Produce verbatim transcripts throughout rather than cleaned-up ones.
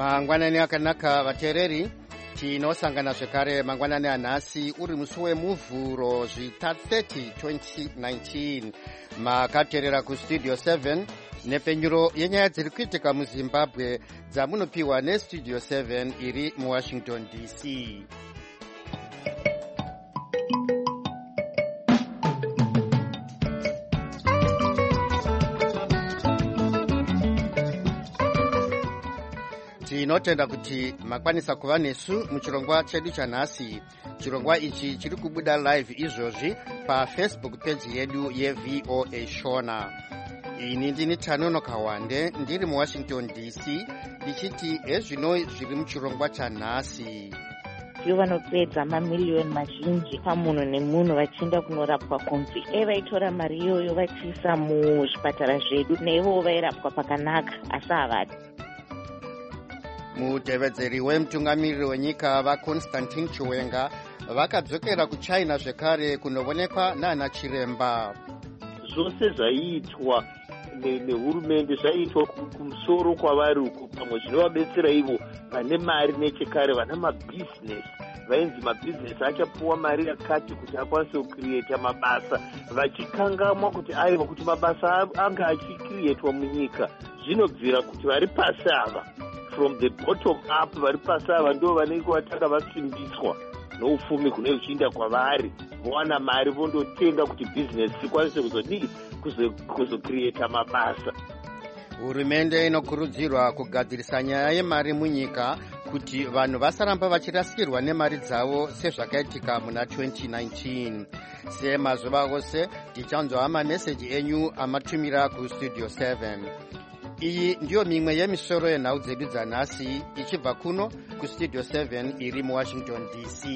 mangwanani akanaka vateereri, tinosangana zvekare mangwanani anhasi uri musi wemuvhuro zvita thirty twenty nineteen. Makateerera kustudio seven nepenyuro yenyaya dziri kuitika muzimbabwe dzamunopiwa nestudio seven iri muwashington D C. Tinotenda kuti makwanisa kuva nesu muchirongwa chedu chanhasi. Chirongwa ichi chiri kubuda live izvozvi pafacebook page yedu yeV O A Shona. Ini ndini Tanono Kawande ndiri muwashington D C ndichiti ezvino zviri muchirongwa chanhasi. Ivo vanopedza mamiliyoni mazhinji pamunhu nemunhu vachienda kunorapwa kunzi evaitora mari iyoyo vachiisa muzvipatara zvedu neivo vairapwa pakanaka asi havadi. Mutevedzeri wemutungamiriri wenyika vaConstantine Chiwenga vakadzokera kuChina zvekare kunoonekwa nana chiremba. Zvose zvaiitwa nehurumende zvaiitwa kumusoro kwavari uko, pamwe zvinovabetsera ivo vane mari nechekare, vana mabhizinesi vainzi mabhizinesi achapuwa mari yakati kuti akwanise kukiriyeta mabasa, vachikangamwa kuti aiwa kuti mabasa anga achikiriyetwa munyika. Zvinobvira kuti vari pasi ava, from the bottom up, vari pasi ava ndo vanenge vatanga vasimbiswa noufumi kune uchiinda kwavari, vowana mari vondotenga kuti bhizinesi ikwanise kuzodii kuzokiriyeta mabasa. Hurumende inokurudzirwa kugadzirisa nyaya yemari munyika kuti vanhu vasaramba vachirasikirwa nemari dzavo sezvakaitika muna twenty nineteen. Semazuva ose tichanzwa mameseji enyu amatumira kustudio seven. Iyi ndiyo mimwe yemisoro yenhau dzedu dzanhasi ichibva kuno kustudio seven iri muwashington D C.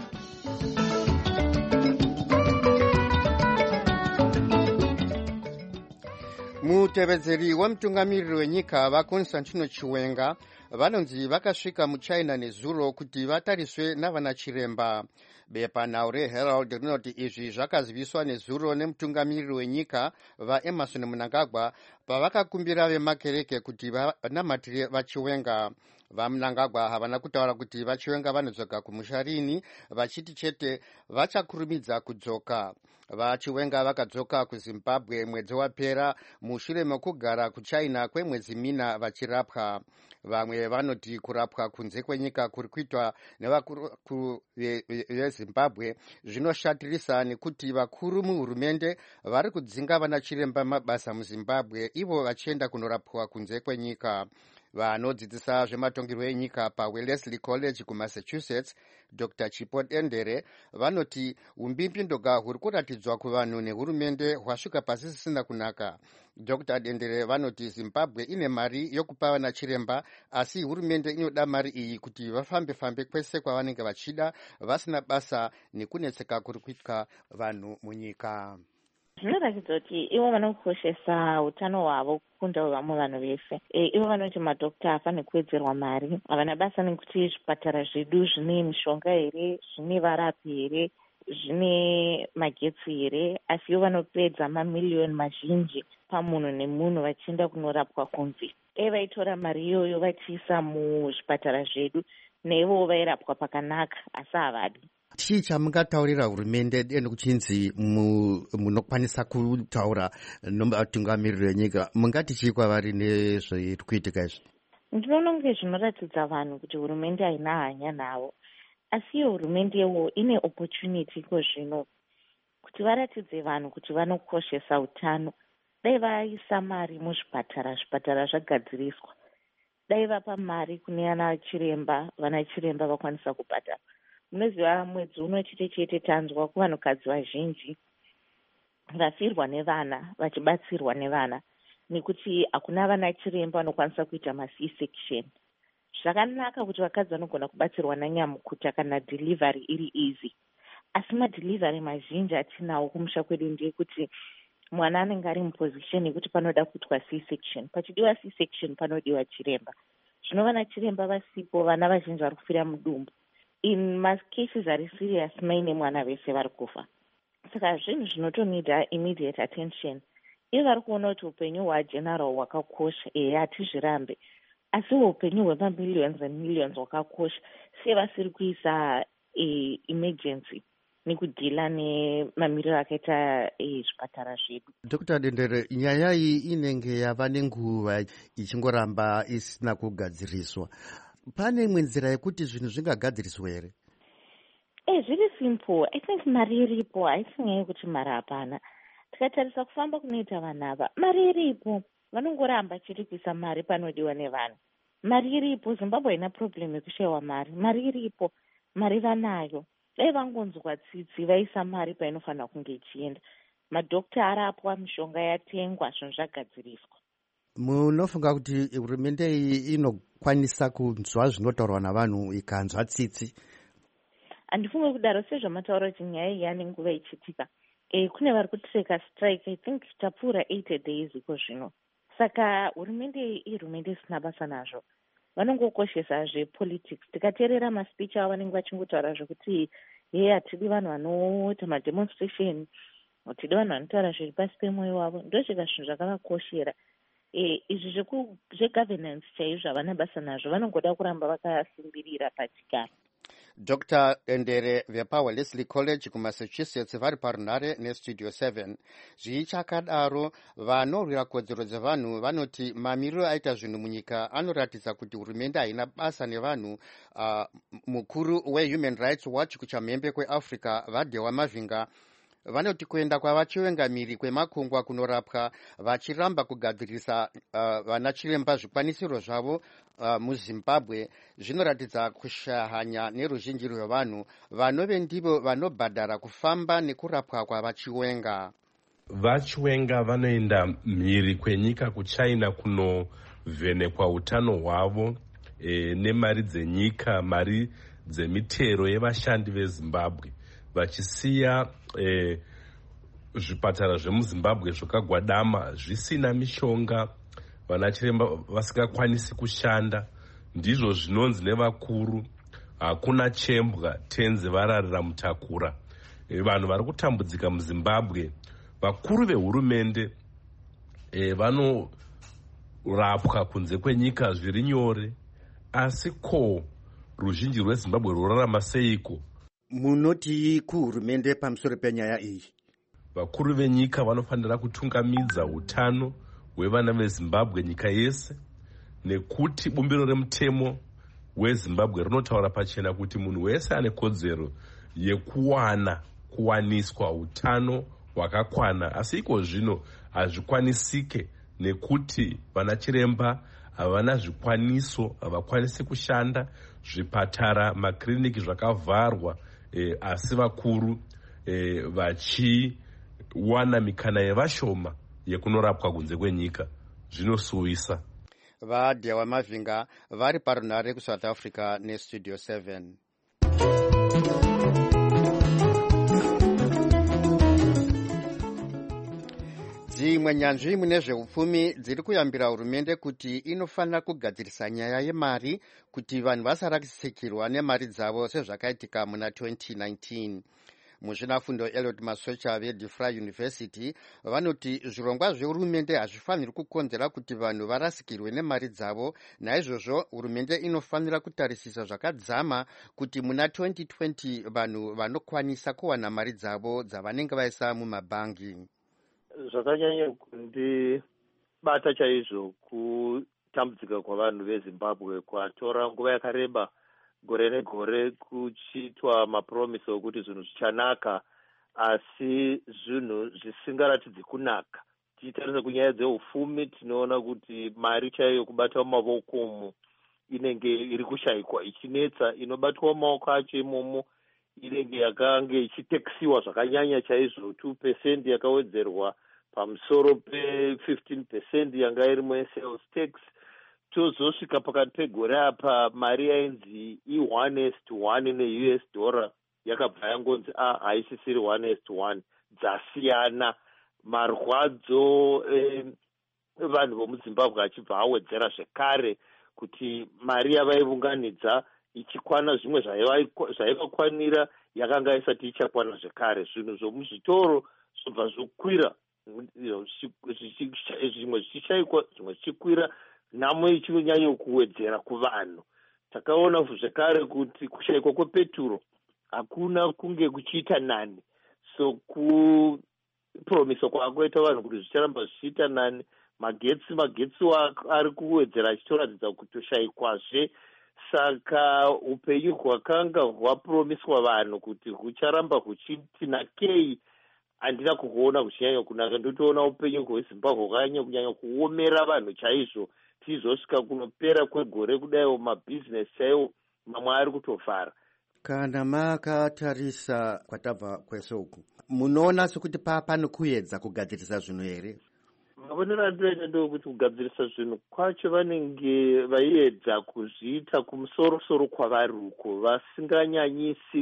Mutevedzeri wemutungamiriri wenyika vaConstantine Chiwenga vanonzi vakasvika muChina nezuro kuti vatariswe navana chiremba. Bepanhau reHerald rinoti izvi zvakaziviswa nezuro nemutungamiriri wenyika vaEmerson Mnangagwa pavakakumbira vemakereke kuti vanamatire vaChiwenga. VaMnangagwa havana kutaura kuti vaChiwenga vanodzoka kumusha rini, vachiti chete vachakurumidza kudzoka. VaChiwenga vakadzoka kuZimbabwe mwedzi wapera mushure mekugara kuChina kwemwedzi mina vachirapwa. Vamwe vanoti kurapwa kunze kwenyika kuri kuitwa nevakuru veZimbabwe zvinoshatirisa nekuti vakuru muhurumende vari kudzinga vana chiremba mabasa muZimbabwe, ivo vachienda kunorapwa kunze kwenyika. Vanodzidzisa zvematongerwo enyika paWellesley College kuMassachusetts, Doctor Chipo Dendere, vanoti umbimbi-ndoga huri kuratidzwa kuvanhu nehurumende hwasvika pasi zvisina kunaka. Doctor Dendere vanoti Zimbabwe ine mari yokupa vana chiremba, asi hurumende inoda mari iyi kuti vafambe-fambe kwese kwavanenge vachida vasina basa nekunetseka kuri kuitwa vanhu munyika. Zvinoratidza kuti ivo vanokoshesa utano hwavo kukunda vamwe vanhu vese. E, ivo vanoti madhokta afane kuwedzerwa mari, havana basa nekuti zvipatara zvedu zvine mishonga here, zvine varapi here, zvine magetsi here, asi ivo vanopedza mamiliyoni mazhinji pamunhu nemunhu vachienda kunorapwa kunzi evaitora mari iyoyo vachiisa muzvipatara zvedu neivo vairapwa pakanaka asi havadi. Chii chamungataurira hurumende deni kuchinzi munokwanisa kutaura novatungamiriri venyika, mungati chii kwavari nezviri kuitika izvi? Ndinoona kunge zvinoratidza vanhu kuti hurumende haina hanya navo, asi iyo hurumendewo ine opportunity iko zvino kuti varatidze vanhu kuti vanokoshesa utano. Dai vaisa mari muzvipatara, zvipatara zvagadziriswa, dai vapa mari kune ana chiremba, vana chiremba vakwanisa kubhadhara. Munoziva mwedzi uno chete chete tanzwa kuvanhukadzi vazhinji vafirwa nevana vachibatsirwa nevana nekuti hakuna vana chiremba vanokwanisa kuita ma-C section. Zvakanaka kuti vakadzi vanogona kubatsirwa nanyamukuta kana delivery iri easy, asi madelivery mazhinji atinawo kumusha kwedu ndeyekuti mwana anenge ari muposition yekuti panoda kuitwa C section. Pachidiwa C section panodiwa chiremba. Zvino vana chiremba vasipo, vana vazhinji vari kufira mudumbu. In macases ari serious maine mwana vese vari kufa. Saka zvinhu zvinotonida immediate attention. Ivo vari kuona kuti upenyu hwageneral hwakakosha, eya hatizvirambe, asi upenyu hwemamillions and millions hwakakosha. Sei vasiri kuisa e, emergency nekudhila nemamiriro akaita e, zvipatara zvedu? Dr Dendere, nyaya iyi inenge yava nenguva ichingoramba isina kugadziriswa. Pane imwe nzira yekuti zvinhu zvingagadziriswa here? Eh, zviri simple. I think mari iripo. Haisi nyaya yekuti mari hapana. Tikatarisa kufamba kunoita vanhu ava, mari iripo. Vanongoramba chiri kuisa mari panodiwa nevanhu. Mari iripo. Zimbabwe haina problem yekushayiwa mari. Mari iripo. Mari vanayo. Dai vangonzwa tsitsi vaisa mari painofanira kunge ichienda. Madhokta arapwa, mishonga yatengwa, zvinhu zvagadziriswa. Munofunga kuti hurumende iyi inokwanisa kunzwa zvinotaurwa navanhu ikanzwa tsitsi? Handifunge kudaro, sezvamataura kuti nyaya iyi yane nguva ichitika. E, kune vari kutreka strike, I think tapfuura eighty days iko zvino. Saka hurumende iyi hurumende isina basa nazvo. Vanongokoshesa zvepolitics. Tikateerera maspeech avo vanenge vachingotaura zvekuti ye hatidi vanhu vanoita mademonstration, hatidi vanhu vanotaura zviri pasi pemwoyo wavo. Ndosvika zvinhu zvakavakoshera. E, izvi zvegovernance chaizvo havana basa nazvo. Vanongoda kuramba vakasimbirira pachigaro. Doctor Endere vepaWellesley College kuMassachusetts vari parunare nestudio seven. Zvichakadaro, vanorwira kodzero dzevanhu vanoti mamiriro aita zvinhu munyika anoratidza kuti hurumende haina basa nevanhu. Uh, mukuru weHuman Rights Watch kuchamhembe kweAfrica Vadhewa Mavinga vanoti kuenda kwavachivengamiri kwemakungwa kunorapwa vachiramba kugadzirisa uh, vana chiremba zvikwanisiro zvavo uh, muZimbabwe zvinoratidza kushahanya neruzhinji rwevanhu vanove ndivo vanobhadhara kufamba nekurapwa kwavachiwenga. Vachiwenga vanoenda mhiri kwenyika kuChina kunovhenekwa utano hwavo e, nemari dzenyika, mari dzemitero yevashandi veZimbabwe, vachisiya e, zvipatara zvemuZimbabwe zvakagwadama zvisina mishonga, vanachiremba vasingakwanisi kushanda. Ndizvo zvinonzi nevakuru, hakuna chembwa, tenzi vararira mutakura. E, vanhu vari kutambudzika muZimbabwe, vakuru vehurumende e, vanorapwa kunze kwenyika zviri nyore, asi ko ruzhinji rweZimbabwe rorarama seiko? Munoti kuhurumende pamusoro penyaya iyi? Vakuru venyika vanofanira kutungamidza utano hwevana veZimbabwe nyika yese, nekuti bumbiro remutemo weZimbabwe rinotaura pachena kuti munhu wese ane kodzero yekuwana kuwaniswa utano hwakakwana. Asi iko zvino hazvikwanisike nekuti vanachiremba havana zvikwaniso, havakwanisi kushanda, zvipatara, makiriniki zvakavharwa. E, asi vakuru e, vachiwana mikana yevashoma yekunorapwa kunze kwenyika, zvinosuwisa. Vadhewa Mavinga vari parunare kuSouth Africa nestudio seven. Dzimwe nyanzvi mune zveupfumi dziri kuyambira hurumende kuti inofanira kugadzirisa nyaya yemari kuti vanhu vasarasikirwa nemari dzavo sezvakaitika muna twenty nineteen. Muzvinafundo Eliot Masocha veDeFry University vanoti zvirongwa zvehurumende hazvifaniri kukonzera kuti vanhu varasikirwe nemari dzavo. Naizvozvo hurumende inofanira kutarisisa zvakadzama kuti muna twenty twenty vanhu vanokwanisa kuwana mari dzavo dzavanenge vaisa mumabhangi. Zvakanyanya kundibata chaizvo kutambudzika kwavanhu veZimbabwe kwatora nguva yakareba, gore negore, kuchiitwa mapromise okuti zvinhu zvichanaka, asi zvinhu zvisingaratidzi kunaka. Tichitarisa kunyaya dzeupfumi, tinoona kuti mari chaiyo kubata mumaoko umu inenge iri kushayikwa ichinetsa. Inobatwa mumaoko acho imomo inenge yakange ichitekisiwa zvakanyanya chaizvo, two percent yakawedzerwa pamusoro pe-fifteen percent yanga iri muSales tax. Tozosvika pakati pegore apa mari yainzi i-one is to one ne-U S dollar yakabva yangonzi a haisisiri one is to one, dzasiyana. Marwadzo eh, vanhu vomuZimbabwe achibva awedzera zvekare kuti mari yavaiunganidza ichikwana zvimwe zvaivakwanira yakanga isati ichakwana zvekare. Zvinhu zvomuzvitoro zvobva zvokwira, zvimwe zvichishayikwa, zvimwe zvichikwira. nhamo ichinyanya kuwedzera kuvanhu. Takaona zvekare kuti kushayikwa kwepeturo hakuna kunge kuchiita nani, so kupromisa kwakuita vanhu kuti zvicharamba zvichiita nani. Magetsi magetsi ari kuwedzera achitoratidza kutoshayikwazve, saka upenyu hwakanga hwapromiswa vanhu kuti hucharamba huchiti nakei handina kuona kuchinyanya kunaka. Ndotoona upenyu hwezimbabwe hwakanyanya kunyanya kuomera vanhu chaizvo, tizosvika kunopera kwegore kudaiwo mabhizinesi chaiwo mamwe ari kutovhara. Kana makatarisa kwatabva kwese uku, munoona sekuti pano kuedza kugadzirisa zvinhu here? Mavonero andinoita ndokuti kugadzirisa zvinhu kwacho vanenge vaiedza kuzviita kumusorosoro kwavari uko, vasinganyanyisi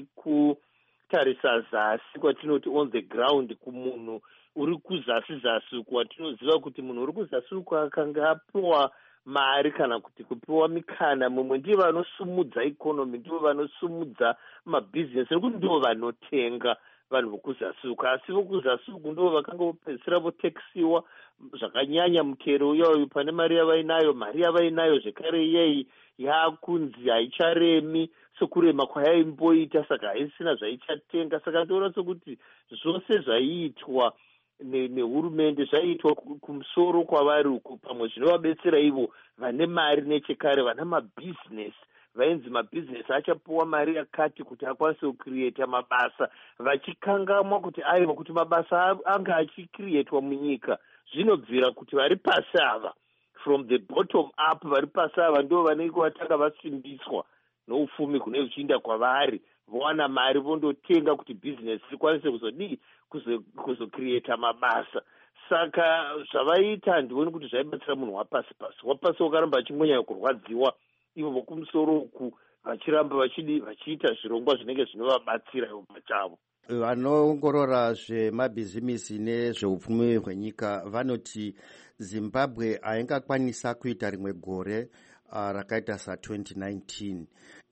kutarisa zasi kwatinoti on the ground, kumunhu uri kuzasi zasi uko, watinoziva kuti munhu uri kuzasi uko akanga apiwa mari kana kuti kupiwa mikana, mumwe ndivo vanosumudza ikonomi, ndivo vanosumudza mabhizinesi, nekuti ndivo vanotenga vanhu vokuzasi uko. Asi vokuzasi uko ndivo vakanga vopedzisira votekisiwa zvakanyanya mutero uyoyo pane mari yavainayo. Mari yavainayo zvekare iyeyi yakunzi haicharemi sokurema kwayaimboita, saka haisina zvaichatenga. Saka ndoona sokuti zvose zvaiitwa nehurumende zvaiitwa kumusoro kwavari uko, pamwe zvinovabetsera ivo vane mari nechekare, vana mabhizinesi, vainzi mabhizinesi achapiwa mari yakati kuti akwanise kukirieta mabasa, vachikangamwa kuti aiwa kuti mabasa anga achikirietwa munyika zvinobvira kuti vari pasi ava, from the bottom up, vari pasi ava ndo vanenge vatanga vasimbiswa noupfumi kune uchiinda kwavari, vowana mari vondotenga kuti bhizinesi rikwanise kuzodii kuzokirieta mabasa. Saka zvavaita handioni kuti zvaibatsira munhu wapasi pasi. Wapasi wakaramba achingonyanya kurwadziwa, ivo vokumusoro uku vachiramba vachidi vachiita zvirongwa zvinenge zvinovabatsira ivo pachavo. Vanoongorora zvemabhizimisi nezveupfumi hwenyika vanoti Zimbabwe haingakwanisa kuita rimwe gore uh, rakaita sa twenty nineteen.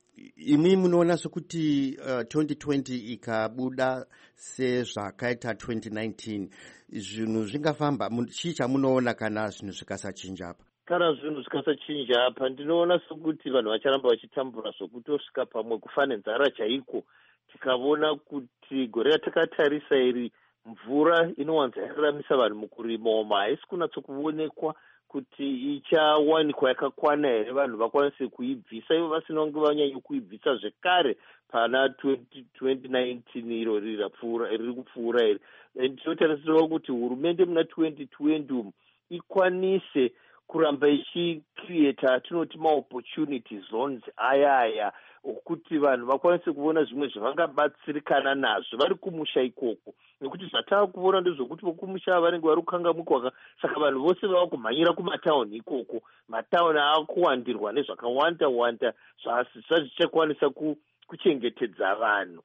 Imi munoona sekuti uh, twenty twenty ikabuda sezvakaita twenty nineteen, zvinhu zvingafamba? Chii chamunoona kana zvinhu zvikasachinja apa? Kana zvinhu zvikasachinja apa, ndinoona sekuti vanhu vacharamba vachitambura zvokutosvika pamwe kufa nenzara chaiko. Tikavona kuti gore ratakatarisa iri mvura inowanza yararamisa vanhu mukurima umo haisi kunatsokuonekwa kuti ichawanikwa yakakwana here vanhu vakwanise kuibvisa, ivo vasinonge vanyanyi kuibvisa zvekare pana twenty nineteen iro riri kupfuura iri. Tinotarisirawo kuti hurumende muna twenty twenty umu ikwanise kuramba ichikrieta atinoti maopportunity zones aya aya okuti vanhu vakwanise kuona zvimwe zvavangabatsirikana nazvo vari kumusha ikoko, nekuti zvatava kuona ndezvokuti vokumusha vanenge vari kukangamukwa, saka vanhu vose vava kumhanyira kumatauni ikoko. Matauni akuwandirwa nezvakawanda wanda zvazvichakwanisa kuchengetedza vanhu.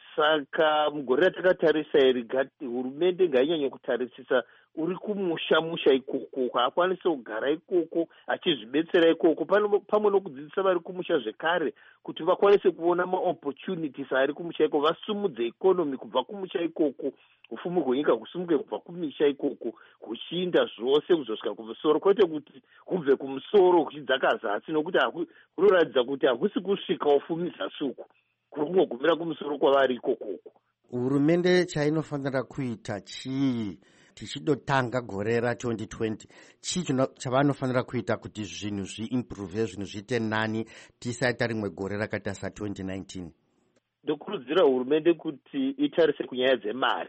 Saka mugore ratakatarisa iri hurumende ngainyanye kutarisisa uri kumusha musha ikoko, akwanise kugara ikoko achizvibetsera ikoko, pamwe nokudzidzisa vari kumusha zvekare kuti vakwanise kuona maopportunities ari kumusha ikoko, vasumudze ikonomi kubva kumusha ikoko, upfumi hwenyika husumuke kubva kumisha ikoko huchiinda zvose kuzosvika kumusoro, kwete kuti hubve kumusoro huchidzaka zasi, nokuti hunoratidza kuti hakusi kusvika upfumi zasi uku, kuri kungogumira kumusoro kwavari ikokoko. Hurumende chainofanira kuita chii tichidotanga gore ra twenty twenty? Chii chavanofanira kuita kuti zvinhu zviimprove, zvinhu zviite nani, tisaita rimwe gore rakaita sa twenty nineteen? Ndokurudzira hurumende kuti itarise kunyaya dzemari,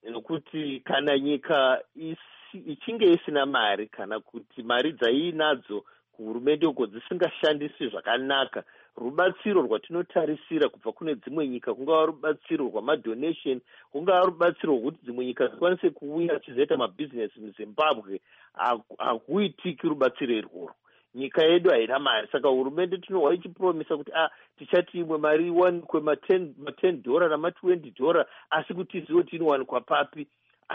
nokuti kana nyika isi, ichinge isina mari, kana kuti mari dzaiinadzo kuhurumende uko dzisingashandiswi zvakanaka, rubatsiro rwatinotarisira kubva kune dzimwe nyika, kungava rubatsiro rwamadonation, kungava rubatsiro rwokuti dzimwe nyika dzikwanise kuuya achizoita mabhizinesi muZimbabwe, hakuitiki rubatsiro irworwo. Nyika yedu haina mari, saka hurumende tinowa ichipromisa kuti ah, tichati imwe mari iwanikwe ma ten dhora nama twenty dhora, asi kuti iziwo tinowanikwa papi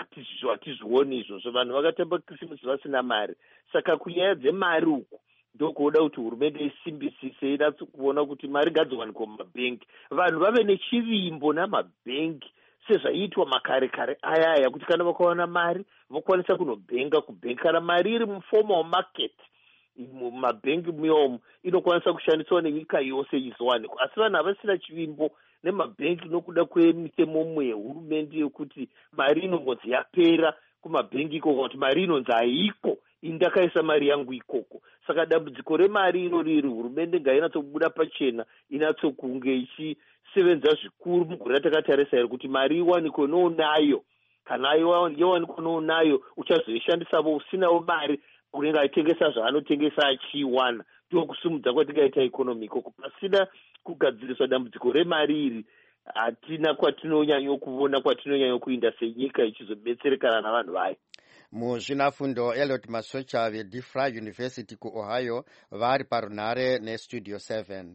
hatizvioni izvozvo. Vanhu vakatamba Christmas vasina mari. Saka kunyaya dzemari uku ndokuoda kuti hurumende isimbisise, idatse kuona kuti mari ngadziwanikwa mumabhengi, vanhu vave nechivimbo namabhengi sezvaiitwa makare kare aya aya, kuti kana vakawana mari vokwanisa kunobhenga kubhengi. Kana mari iri muformal market mabhengi muyomo inokwanisa kushandiswa nenyika yose izowanikwa, asi vanhu havasina chivimbo nemabhengi nokuda kwemitemo yehurumende yekuti mari inongonzi yapera kumabhengi ikoko, kuti mari inonzi haiko, indakaisa mari yangu ikoko. Saka dambudziko remari iro riri hurumende ngainatsobuda pachena, inatsokunge ichisevenza zvikuru mugore ratakatarisa iri kuti mari iwanikwe noonayo. Kana yawanikwa noonayo uchazoishandisawo usinawo mari unenge achitengesa zvaanotengesa achiiwana. Ndiwo kusumudza kwatingaita ikonomi ikoko. Pasina kugadziriswa dambudziko remari iri, hatina kwatinonyanya kuona kwatinonyanya kuinda senyika ichizobetserekana navanhu vayo. Muzvinafundo Elliot Masocha veDeFry University kuOhio vari parunhare neStudio seven.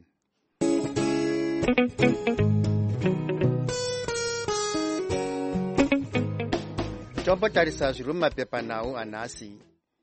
Tombotarisa zviri mumapepanhau anhasi.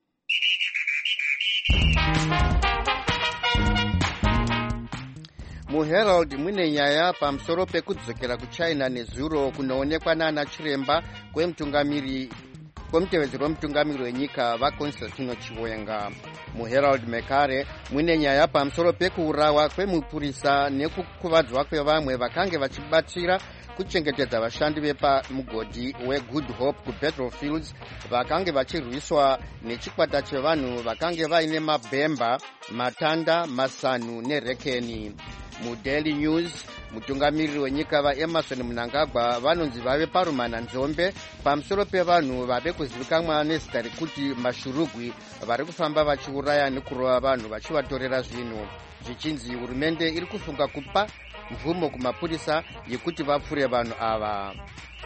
MuHerald mune nyaya pamusoro pekudzokera kuChina nezuro kunoonekwa naana chiremba kwemutungamiri kwemutevedzero wemutungamiri wenyika vaConstantino Chiwenga. MuHerald Mekare mune nyaya pamusoro pekuurawa kwemupurisa nekukuvadzwa kwevamwe vakange vachibatsira kuchengetedza vashandi vepamugodhi weGood Hope kuBattlefields vakange vachirwiswa nechikwata chevanhu vakange vaine mabhemba, matanda, masanu nerekeni. MuDaily News mutungamiriri wenyika vaEmerson Mnangagwa vanonzi vave parumana nzombe pamusoro pevanhu vave kuzivikanwa nezita rekuti mashurugwi vari kufamba vachiuraya nekurova vanhu vachivatorera zvinhu, zvichinzi hurumende iri kufunga kupa mvumo kumapurisa yekuti vapfure vanhu ava.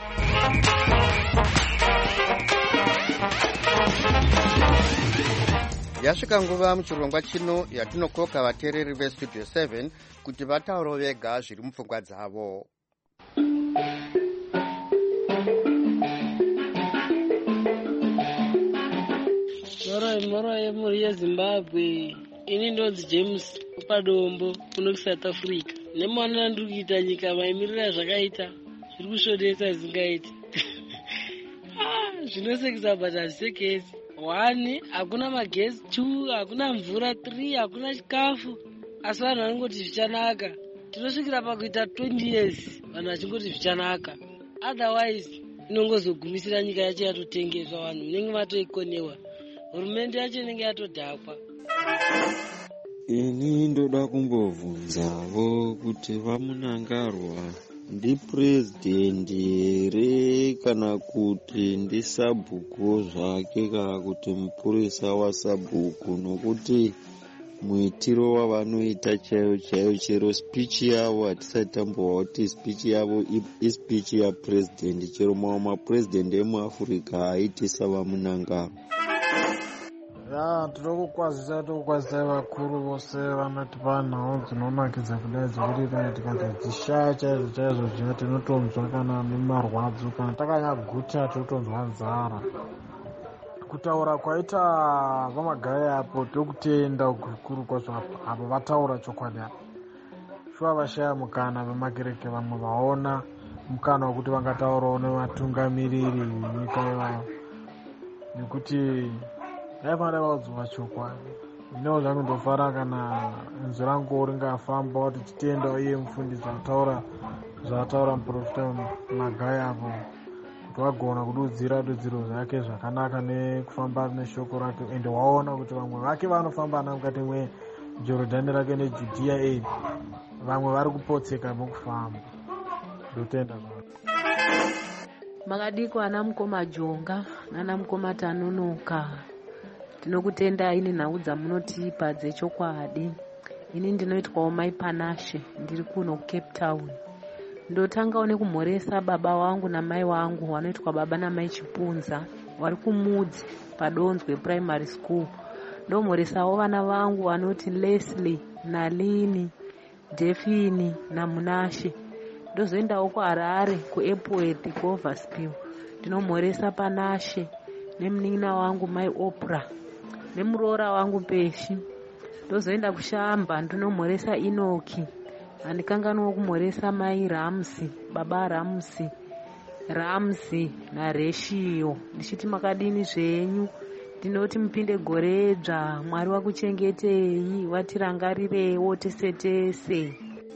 Yasvika nguva muchirongwa chino yatinokoka vateereri veStudio seven kuti vatauro vega zviri mupfungwa dzavo. Moro moro yemuri yeZimbabwe. Ini ndonzi James Padombo kuno kuSouth Africa. Nemwana ndiri kuita nyika maimirira zvakaita zviri kushodesa zvingaiti. Ah, zvinosekesa but hazvisekesi. One, hakuna magesi. Two, hakuna mvura. Three, hakuna chikafu. Asi vanhu vanongoti zvichanaka. Tinosvikira pakuita twenty years vanhu vachingoti zvichanaka. Otherwise inongozogumisira nyika yacho yatotengeswa, vanhu munenge matoikonewa, hurumende yacho inenge yatodhakwa. Ini ndoda kumbobvunzavo kuti vamunangarwa ndipurezidendi here kana kuti ndisabhuku zvake kana kuti mupurisa wasabhuku, nokuti muitiro wavanoita chaiyo chaiyo, chero spichi yavo hatisati tambowa kuti spichi yavo ispichi yapurezidendi, chero mamwe mapurezidendi emuAfrica haiti savamunangarwa. Ya, tinokukwazisa tokukwazisai vakuru vose vanotipa nhau dzinonakidza kudai dzekuti kana tikati dzishaya chaizvo chaizvo zviya tinotonzwa kana nemarwadzo, kana takanyaguta totonzwa nzara. Kutaura kwaita vamagayi apo tokutenda kukuru kwazvo apo vataura chokwadi apo. Shuwa vashaya mukana vemakereke vamwe vaona mukana wekuti vangataurawo nevatungamiriri nyika yavo, nekuti daifanira vaudzwa chokwadi. Ndino zvakundofara kana inzwi rangu ringafamba kuti titenda iye mufundisi ataura zvataura muprofita Magayi apo, kuti wagona kududzira dudziro zvake zvakanaka nekufamba neshoko rake, ende waona kuti vamwe vake vanofamba na mukati mweJorodhani rake neJudhea aid, vamwe vari kupotseka mukufamba. Ndotenda zvako. Makadiko ana mukoma Jonga nana mukoma Tanonoka, tinokutendai nenhau dzamunotipa dzechokwadi. Ini ndinoitwawo Mai Panashe, ndiri kuno kuCape Town. Ndotangawo nekumhoresa baba wangu namai wangu wanoitwa baba namai Chipunza, vari kuMudzi paDonzwe Primary School. Ndomhoresawo vana vangu vanoti Leslie naLini, Defini naMunashe. Ndozoendawo kuHarare kuEpworth kuOverspill. Ndinomhoresa Panashe nemunin'ina wangu Mai Oprah nemuroora wangu Peshi. Ndozoenda kuShamba ndinomhoresa Inoki. Handikanganwa kumhoresa Mai Ramsi, baba Ramsi, Ramsi naReshio. Ndichiti makadini zvenyu, ndinoti mupinde gore dzva. Mwari wakuchengetei, watirangarirewo tese tese.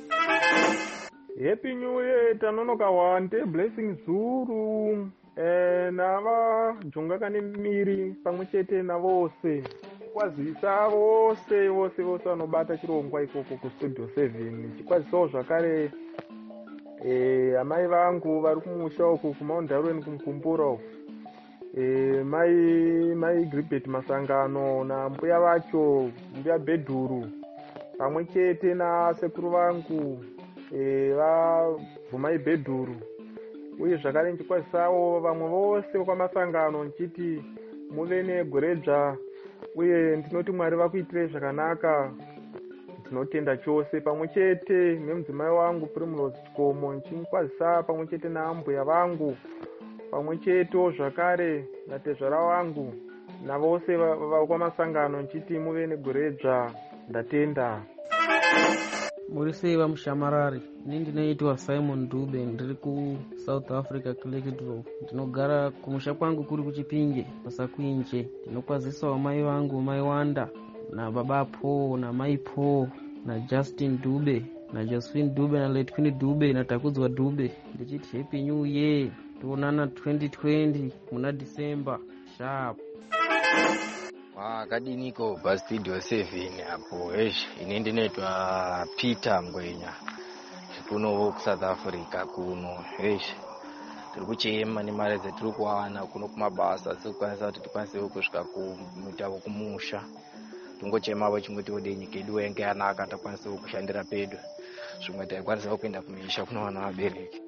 Happy New Year tanonoka wande blessing zuru eh nava jonga kane miri pamwe chete na vose kwazisa vose vose vose vanobata chirongwa ikoko ku studio seven. Chikwazisawo zvakare eh amai vangu vari kumusha uku kumaundarweni kumkumbura uku eh mai mai Gribet Masangano na mbuya vacho mbuya Bedhuru pamwe chete na sekuru vangu eh va Bvumai Bedhuru uye zvakare nchikwazisawo vamwe vose kwamasangano nchiti muve negore dzva uye ndinoti Mwari vakuitirei zvakanaka. Tinotenda chose pamwe chete nemudzimai wangu Primrose Chikomo nchimukwazisa pamwe chete naambuya vangu pamwe chetewo zvakare natezvara wangu navose vakwamasangano nchiti muve negore dzva. Ndatenda. Muri sei vamushamarari? Ini ndinoitwa Simon Dube, ndiri ku South Africa Cleveland. Ndinogara kumusha kwangu kuri kuChipinge pasakuinje. Ndinokwazisawo mai vangu mai Wanda na baba Po na mai Po na Justin Dube na Josephine Dube na Late Queen Dube na Takudzwa Dube. Ndichiti Happy New Year. Tuonana twenty twenty muna December sharp. Wakadiniko pastudio seven hapo eish ine ndinoitwa Peter Ngwenya kuno ku South Africa kuno eish tiri kuchema nemari dzetiri kuwana kuno kumabasa sikukwanisa kuti tikwanise kusvika kumutavo kumusha tingochemawo chimwe tiode nyika yedu yenge yanaka takwanisa kushandira pedu zvimwe taikwanisa kuenda kumisha kuno vana vabereki.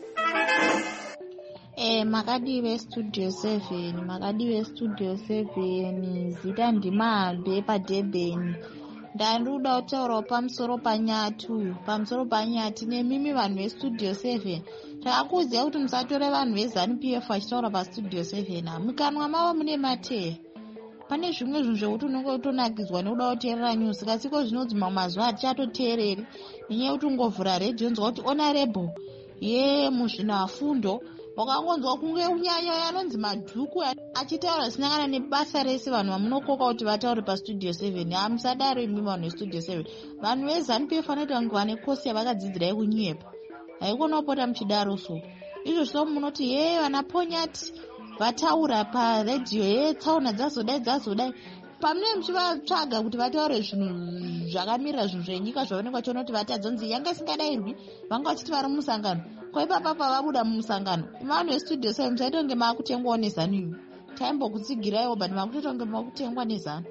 Eh makadiwe studio seven makadiwe studio seven zita ndimahambe paDurban. Ndandoda kutaura pamusoro panyatu pamusoro panyati nemimi vanhu vestudio seven takakuziva kuti musatore vanhu veZanu P F vachitaura pastudio seven. Mukanwa mavo mune mate. Pane zvimwe zvinhu zvekuti unenge utonakidzwa nekuda kuteerera news kasiko zvinonzi mamwe mazuva hatichatoteereri nenyaya yekuti ungovhura redhiyo nzwa kuti honorable ye muzvinafundo wakangonzwa kunge unyanya yanonzi Madhuku achitaura zvinangana nebasa rese vanhu vamunokoka kuti vataure pastudio seven. Hamusadaro imi vanhu vestudio seven. Vanhu veZanu P F vanoita kunge vane kosi yavakadzidzirai kunyepa. Haikona kupota muchidaro so. Izvo so munoti ye vana Ponyati vataura paredhiyo ye tsaona dzazodai dzazodai. Pamunenge muchivatsvaga kuti vataure zvinhu zvakamirira zvinhu zvenyika zvavanenge vachiona kuti vatadzonzi yanga isingadairwi vanga vachiti vari mumusangano. Kwa ipapa pavabuda mumusangano vanhu vestudio seven musaita kunge makutengwawo neZanu iwe. Taimbokutsigiraiwo but makutoita kunge makutengwa neZanu.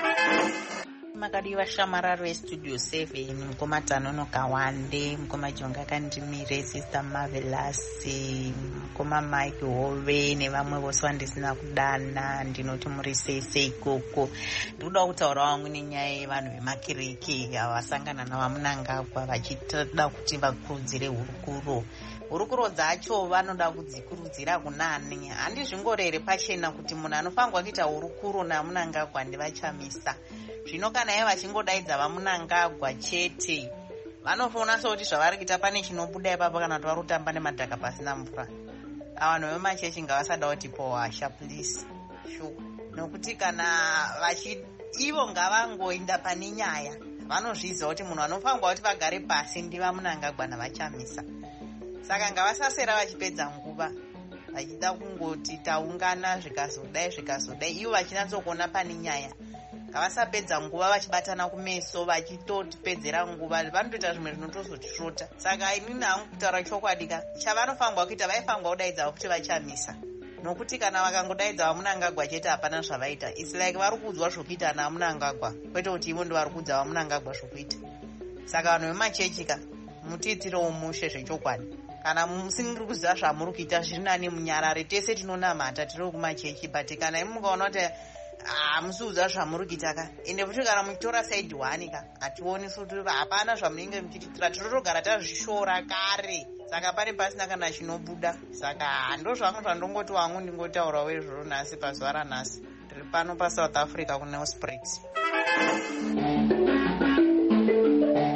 Makadiwa shamararo vestudio seven mukoma Tanonoka Wande mukoma Jonga Kandimire Sister Marvelous mukoma Mike Hove nevamwe vose vandisina kudana. Ndinoti muri sei ikoko. Ndikuda kutaura wangu nenyaya yevanhu vemakiriki vasangana navamunangagwa vachitoda kuti vakurudzire hurukuro. Hurukuro dzacho vanoda kudzikurudzira kunani. Handizvingorere pachena kuti munhu anofanirwa kuita hurukuro namunangagwa ndivachamisa. Zvino kana iye vachingodaidza vamunangagwa chete vanofona sekuti zvavari kuita pane chinobuda ipapa kana kuti vari kutamba nemadhaka pasina mvura. Vanhu vemachechi ngavasada kuti powasha please sure. Nokuti kana vachi ivo ngavangoenda pane nyaya vanozviziva kuti munhu anofanirwa kuti vagare pasi ndivamunangagwa navachamisa. Saka ngavasasera vachipedza nguva vachida kungoti taungana zvikazodai zvikazodai ivo vachinatsokuona pane nyaya. Ngavasapedza nguva vachibatana kumeso vachitotipedzera nguva vanotoita zvimwe zvinotozotishota. Saka inini hangu kutaura chokwadi ka chavanofanirwa kuita vaifanirwa kudaidza kuti vachamisa. Nokuti kana vakangodaidza vamunangagwa chete hapana zvavaita. It's like vari kuudzwa zvokuita navamunangagwa kwete kuti ivo ndivari kuudza vamunangagwa zvokuita. Saka vanhu vemachechi ka mutiitirewo mushe zvechokwadi. Kana musingiri kuziva zvamuri kuita zviri nani munyarare tese tinonamata tiri kumachechi but kana imi mukaona kuti hamusiudza zvamuri kuita ka ende futi kana muchitora saidi one ka hationisu kuti hapana zvamunenge muchitiitira tinotogara tazvishora kare. Saka pane pasina kana chinobuda. Saka ndo zvangu zvandongoti wangu ndingotaurawo izvozvo nhasi pazuva ranhasi. Tiri pano paSouth Africa kuNelspruit.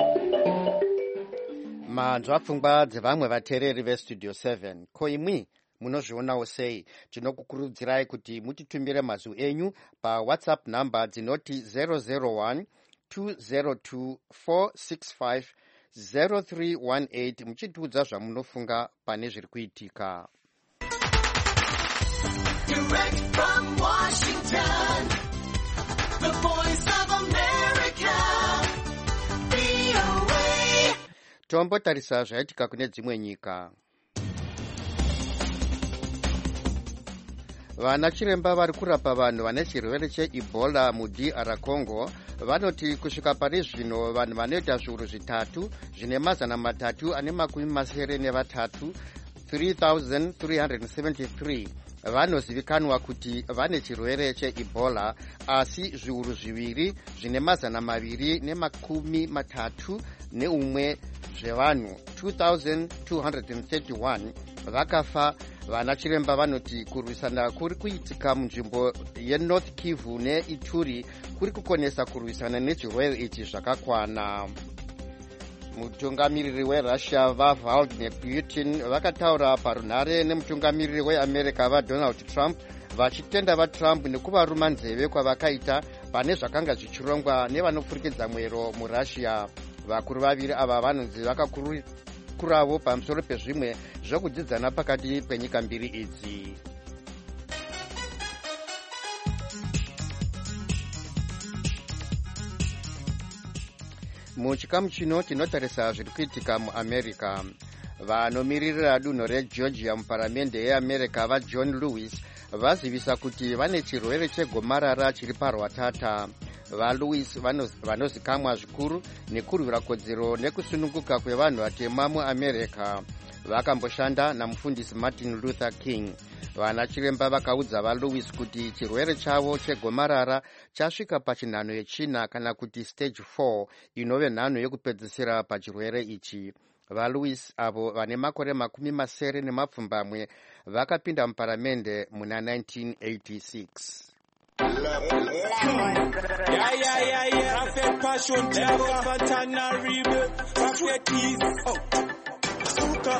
manzwa pfungwa dzevamwe vateereri vestudio seven. Ko imwi munozvionawo sei? Tinokukurudzirai kuti mutitumire mazwi enyu pawhatsapp number dzinoti zero zero one two zero two four six five zero three one eight muchitiudza zvamunofunga pane zviri kuitika. Direct from Washington, the voice of America, V O A. Tombotarisa zvaitika kune dzimwe nyika. Vana chiremba vari kurapa vanhu vane chirwere cheEbola muD R Congo vanoti kusvika pari zvino vanhu vanoita zviuru zvitatu zvine mazana matatu ane makumi masere nevatatu three thousand three hundred seventy-three vanozivikanwa kuti vane chirwere cheEbola, asi zviuru zviviri zvine mazana maviri nemakumi matatu neumwe zvevanhu two thousand two hundred thirty-one vakafa. Vana chiremba vanoti kurwisana kuri kuitika munzvimbo yeNorth Kivu neIturi kuri kukonesa kurwisana nechirwere ichi zvakakwana. Mutungamiriri weRussia vaVladimir Putin vakataura parunhare nemutungamiriri weAmerica vaDonald Trump vachitenda vaTrump nekuvaruma nzeve kwavakaita pane zvakanga zvichirongwa nevanopfurikidza mwero muRussia. Vakuru vaviri ava vanonzi vakakuravo pamusoro pezvimwe zvokudzidzana pakati penyika mbiri idzi. Muchikamu chino tinotarisa zviri kuitika muAmerica. Vanomiririra dunho reGeorgia muparamende yeAmerica vaJohn Lewis vazivisa kuti vane chirwere chegomarara chiri parwatata. VaLewis vanozikamwa zvikuru nekurwira kodzero nekusununguka kwevanhu vatema muAmerica. Vakamboshanda namufundisi Martin Luther King. Vana chiremba vakaudza vaLewis kuti chirwere chavo chegomarara chasvika pachinhano yechina kana kuti stage four, inove nhano yekupedzisira pachirwere ichi. VaLewis avo vane makore makumi masere nemapfumbamwe vakapinda muparamende muna nineteen eighty-six. Yeah, yeah, yeah, yeah. Prophet Passion, Jaro, Santana, Ribe, Prophet Keys. Oh. Suka,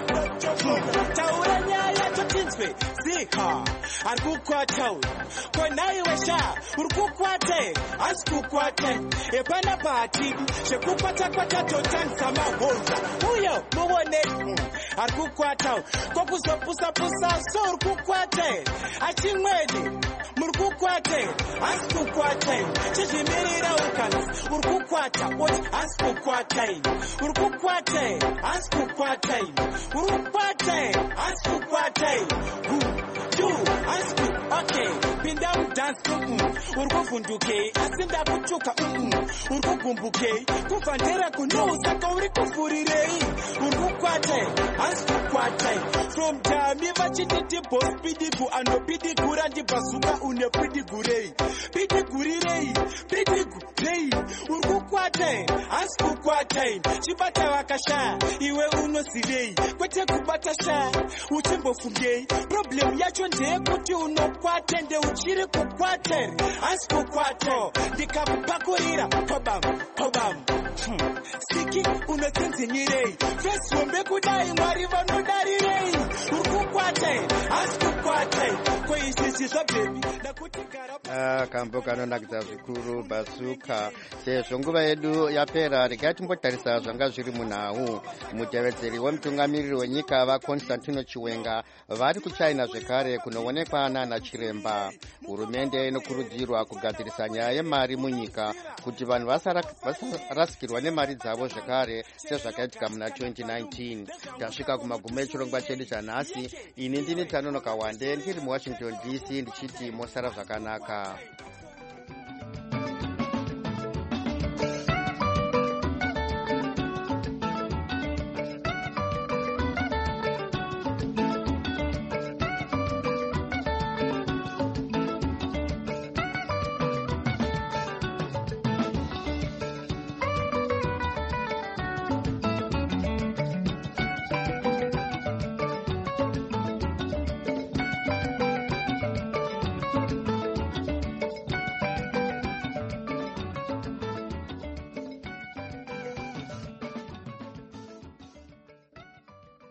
Taura nyaya totinzwe, Zika, Arkukwa Taura. Kwenai wesha, Urkukwate, Askukwate, Epana Pati, Shekupata Kwata Totan Sama Holza. Uyo, Muone, Arkukwa Taura. Kokusa Pusa Pusa, So Urkukwate, Achimwedi. Murkukwate, askukwate, chichimirira ukans, urkukwata, what askukwate, urkukwate, askukwate, urkukwate, askukwate, who, you, asku, okay, pinda dance, mm, urkufunduke, asinda kuchuka, mm, urkugumbuke, kufandera kunusa, kauri kufurirei, urkukwate, askukwate, from Jami vachititi boss pidigu, ano pidigu randi bazuka, une pidigurei, pidigurei, pidigurei, urkukwate, askukwate, chibata wakasha, iwe unosirei, kwete kubatasha, uchimbofungei, problem yacho ndeye kuti unokwate, nde uchiri kukwate, askukwate, ndikakupakurira, pobam, pobam, hmm. Siki unotinzinyirei, face wombe kudai, mwari vanodarirei, urkukwate, askukwate, koisisi zvabebi, nakutigara. Ah, kambo kanonakidza zvikuru basuka. Sezvo nguva yedu yapera, regai timbotarisa zvanga zviri munhau. Mutevedzeri wemutungamiriri wenyika vaConstantino Chiwenga vari kuChina zvekare kunoonekwa nana chiremba. Hurumende inokurudzirwa kugadzirisa nyaya yemari munyika kuti vanhu vasarasikirwa nemari dzavo zvekare sezvakaitika muna twenty nineteen. Tasvika kumagumo echirongwa chedu chanhasi. Ini ndini Tanonoka Wande ndiri muWashington D C ndichiti mosara zvakanaka.